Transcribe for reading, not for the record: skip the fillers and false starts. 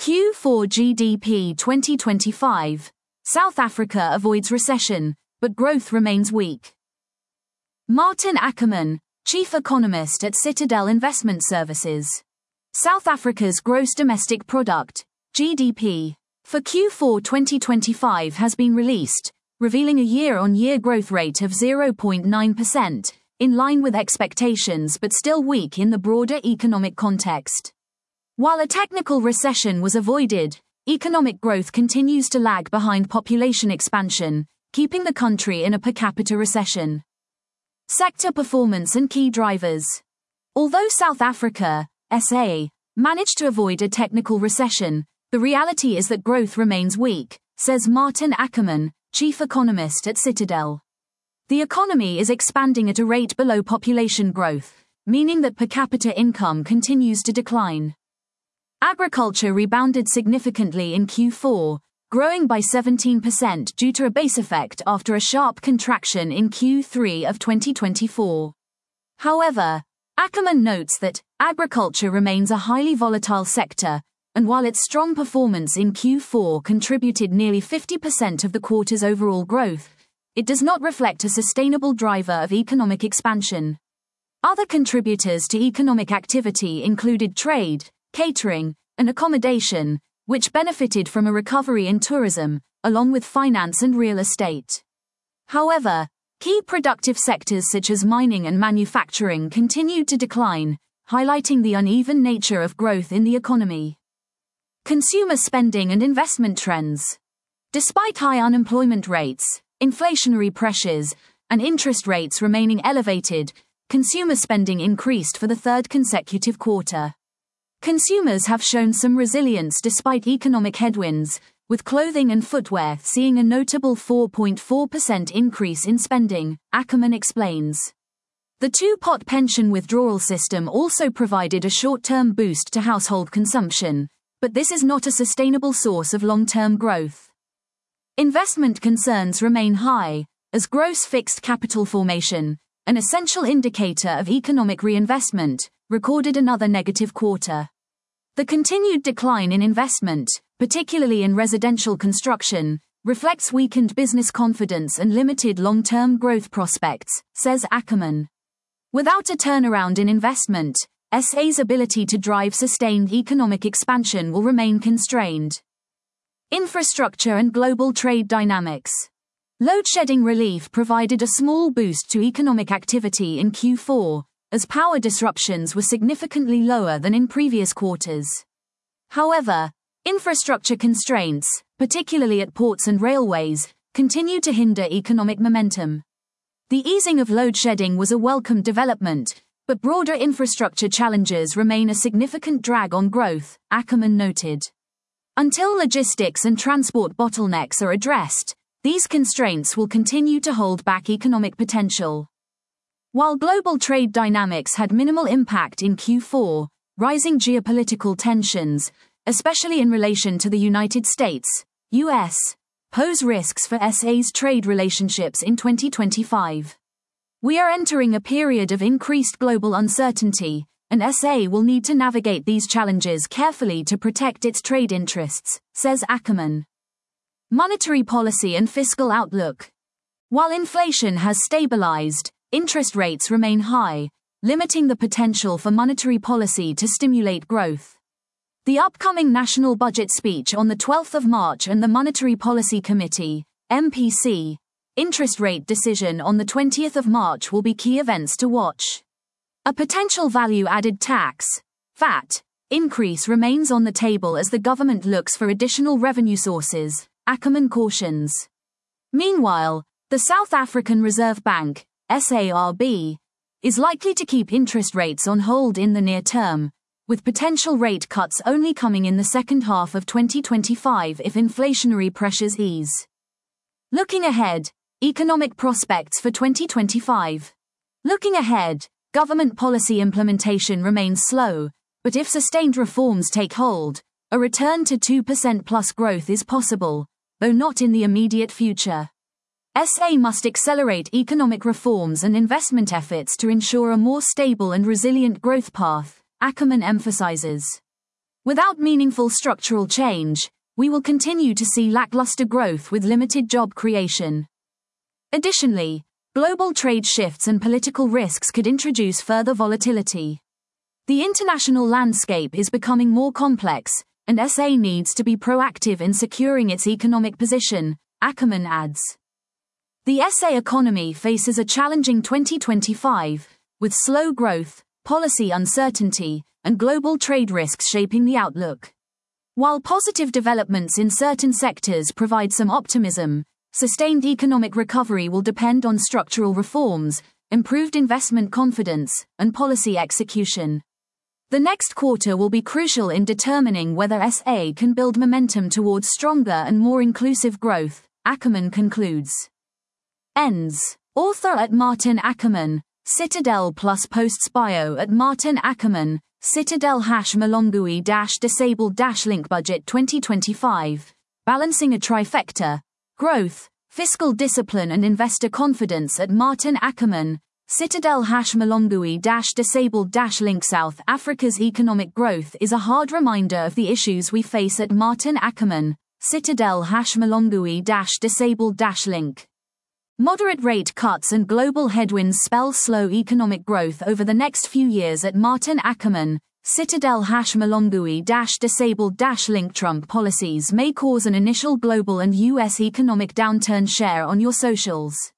Q4 GDP 2025, South Africa avoids recession, but growth remains weak. Martin Ackerman, Chief Economist at Citadel Investment Services. South Africa's gross domestic product, GDP, for Q4 2025 has been released, revealing a year-on-year growth rate of 0.9%, in line with expectations but still weak in the broader economic context. While a technical recession was avoided, economic growth continues to lag behind population expansion, keeping the country in a per capita recession. Sector performance and key drivers. Although South Africa, SA, managed to avoid a technical recession, the reality is that growth remains weak, says Martin Ackerman, Chief Economist at Citadel. The economy is expanding at a rate below population growth, meaning that per capita income continues to decline. Agriculture rebounded significantly in Q4, growing by 17% due to a base effect after a sharp contraction in Q3 of 2024. However, Ackerman notes that agriculture remains a highly volatile sector, and while its strong performance in Q4 contributed nearly 50% of the quarter's overall growth, it does not reflect a sustainable driver of economic expansion. Other contributors to economic activity included trade, catering, and accommodation, which benefited from a recovery in tourism, along with finance and real estate. However, key productive sectors such as mining and manufacturing continued to decline, highlighting the uneven nature of growth in the economy. Consumer spending and investment trends. Despite high unemployment rates, inflationary pressures, and interest rates remaining elevated, consumer spending increased for the third consecutive quarter. Consumers have shown some resilience despite economic headwinds, with clothing and footwear seeing a notable 4.4% increase in spending, Ackerman explains. The two-pot pension withdrawal system also provided a short-term boost to household consumption, but this is not a sustainable source of long-term growth. Investment concerns remain high, as gross fixed capital formation, an essential indicator of economic reinvestment, recorded another negative quarter. The continued decline in investment, particularly in residential construction, reflects weakened business confidence and limited long-term growth prospects, says Ackerman. Without a turnaround in investment, SA's ability to drive sustained economic expansion will remain constrained. Infrastructure and global trade dynamics. Load-shedding relief provided a small boost to economic activity in Q4, as power disruptions were significantly lower than in previous quarters. However, infrastructure constraints, particularly at ports and railways, continue to hinder economic momentum. The easing of load shedding was a welcome development, but broader infrastructure challenges remain a significant drag on growth, Ackerman noted. Until logistics and transport bottlenecks are addressed, these constraints will continue to hold back economic potential. While global trade dynamics had minimal impact in Q4, rising geopolitical tensions, especially in relation to the United States, US, pose risks for SA's trade relationships in 2025. We are entering a period of increased global uncertainty, and SA will need to navigate these challenges carefully to protect its trade interests, says Ackerman. Monetary policy and fiscal outlook. While inflation has stabilized, interest rates remain high, limiting the potential for monetary policy to stimulate growth. The upcoming national budget speech on the 12th of March and the Monetary Policy Committee, MPC, interest rate decision on the 20th of March will be key events to watch. A potential value-added tax, VAT, increase remains on the table as the government looks for additional revenue sources, Ackerman cautions. Meanwhile, the South African Reserve Bank, SARB, is likely to keep interest rates on hold in the near term, with potential rate cuts only coming in the second half of 2025 if inflationary pressures ease. Looking ahead, economic prospects for 2025. Looking ahead, government policy implementation remains slow, but if sustained reforms take hold, a return to 2% plus growth is possible, though not in the immediate future. SA must accelerate economic reforms and investment efforts to ensure a more stable and resilient growth path, Ackerman emphasizes. Without meaningful structural change, we will continue to see lackluster growth with limited job creation. Additionally, global trade shifts and political risks could introduce further volatility. The international landscape is becoming more complex, and SA needs to be proactive in securing its economic position, Ackerman adds. The SA economy faces a challenging 2025, with slow growth, policy uncertainty, and global trade risks shaping the outlook. While positive developments in certain sectors provide some optimism, sustained economic recovery will depend on structural reforms, improved investment confidence, and policy execution. The next quarter will be crucial in determining whether SA can build momentum towards stronger and more inclusive growth, Ackerman concludes. Ends. Author at Martin Ackerman, Citadel plus posts bio at Martin Ackerman, Citadel #Malongui disabled link budget 2025, balancing a trifecta, growth, fiscal discipline and investor confidence at Martin Ackerman, Citadel #Malongui disabled link. South Africa's economic growth is a hard reminder of the issues we face at Martin Ackerman, Citadel #Malongui disabled link. Moderate rate cuts and global headwinds spell slow economic growth over the next few years at Martin Ackerman, Citadel #Malongui disabled link. Trump policies may cause an initial global and US economic downturn. Share on your socials.